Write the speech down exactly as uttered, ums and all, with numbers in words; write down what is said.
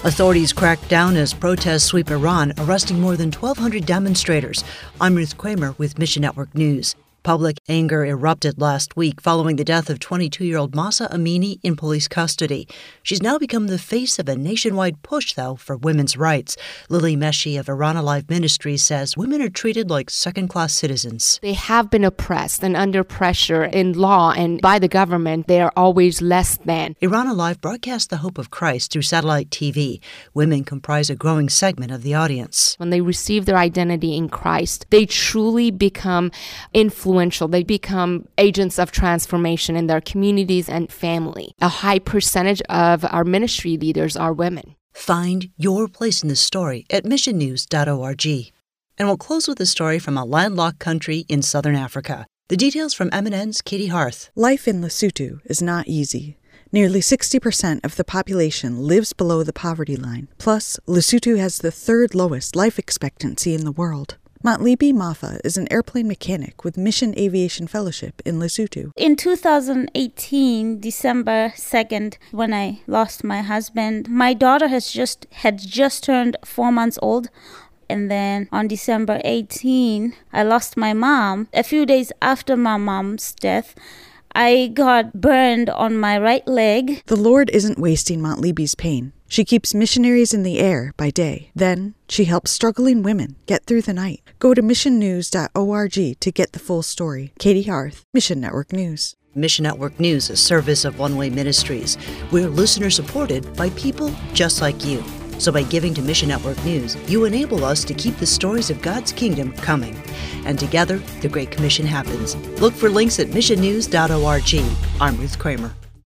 Authorities cracked down as protests sweep Iran, arresting more than twelve hundred demonstrators. I'm Ruth Kramer with Mission Network News. Public anger erupted last week following the death of twenty-two-year-old Mahsa Amini in police custody. She's now become the face of a nationwide push, though, for women's rights. Lily Meshi of Iran Alive Ministries says women are treated like second-class citizens. They have been oppressed and under pressure in law and by the government. They are always less than. Iran Alive broadcasts the hope of Christ through satellite T V. Women comprise a growing segment of the audience. When they receive their identity in Christ, they truly become influential. They become agents of transformation in their communities and family. A high percentage of our ministry leaders are women. Find your place in this story at mission news dot org. And we'll close with a story from a landlocked country in southern Africa. The details from M N N's Katie Harth. Life in Lesotho is not easy. Nearly sixty percent of the population lives below the poverty line. Plus, Lesotho has the third lowest life expectancy in the world. Matlibi Mafa is an airplane mechanic with Mission Aviation Fellowship in Lesotho. In two thousand eighteen, December second, when I lost my husband, my daughter has just had just turned four months old. And then on December eighteenth, I lost my mom. A few days after my mom's death, I got burned on my right leg. The Lord isn't wasting Matlibi's pain. She keeps missionaries in the air by day. Then she helps struggling women get through the night. Go to mission news dot org to get the full story. Katie Harth, Mission Network News. Mission Network News, a service of One Way Ministries. We're listener-supported by people just like you. So by giving to Mission Network News, you enable us to keep the stories of God's kingdom coming. And together, the Great Commission happens. Look for links at mission news dot org. I'm Ruth Kramer.